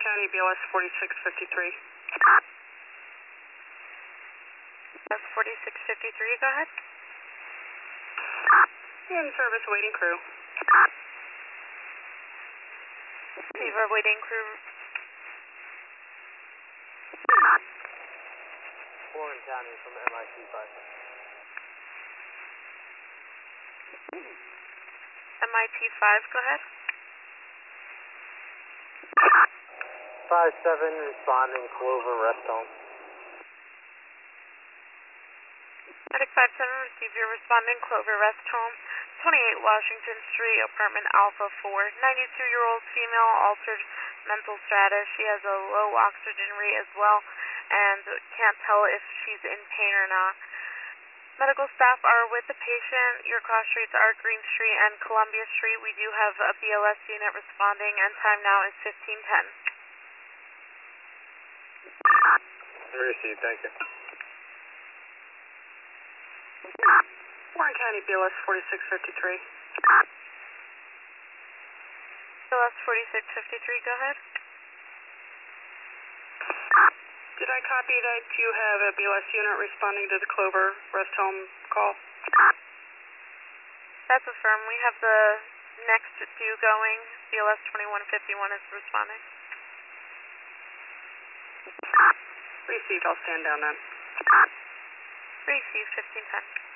County, BLS 4653. BLS 4653, go ahead. In service, waiting crew. Receiver, waiting crew. Warren County from MIT 5. MIT 5, go ahead. 5-7 responding Clover Rest Home. Medic 5-7, receive your responding Clover Rest Home, 28 Washington Street, apartment Alpha 4, 92-year-old female, altered mental status. She has a low oxygen rate as well and can't tell if she's in pain or not. Medical staff are with the patient. Your cross streets are Green Street and Columbia Street. We do have a BLS unit responding, and time now is 15:10. Received, thank you. Warren County, BLS 4653. BLS 4653, go ahead. Did I copy that you have a BLS unit responding to the Clover Rest Home call? That's affirmed. We have the next two going. BLS 2151 is responding. Received, I'll stand down then. Received, 1510.